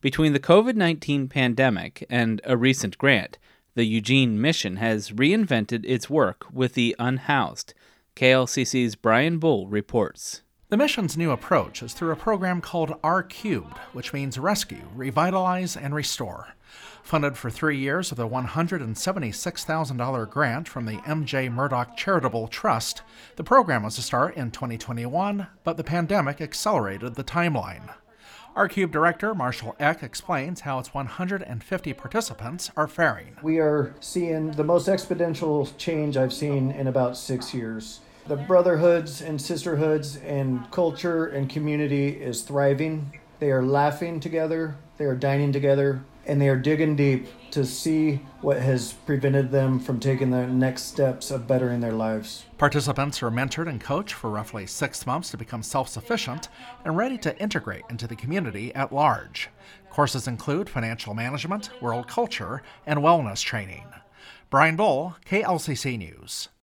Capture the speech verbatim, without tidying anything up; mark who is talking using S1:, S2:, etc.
S1: Between the covid nineteen pandemic and a recent grant, the Eugene Mission has reinvented its work with the unhoused. K L C C's Brian Bull reports.
S2: The mission's new approach is through a program called R Cubed, which means rescue, revitalize, and restore. Funded for three years with a one hundred seventy-six thousand dollars grant from the M J Murdoch Charitable Trust, the program was to start in twenty twenty-one, but the pandemic accelerated the timeline. R Cubed Director Marshall Eck explains how its one hundred fifty participants are faring.
S3: We are seeing the most exponential change I've seen in about six years. The brotherhoods and sisterhoods and culture and community is thriving. They are laughing together, they are dining together, and they are digging deep to see what has prevented them from taking the next steps of bettering their lives.
S2: Participants are mentored and coached for roughly six months to become self-sufficient and ready to integrate into the community at large. Courses include financial management, world culture, and wellness training. Brian Bull, K L C C News.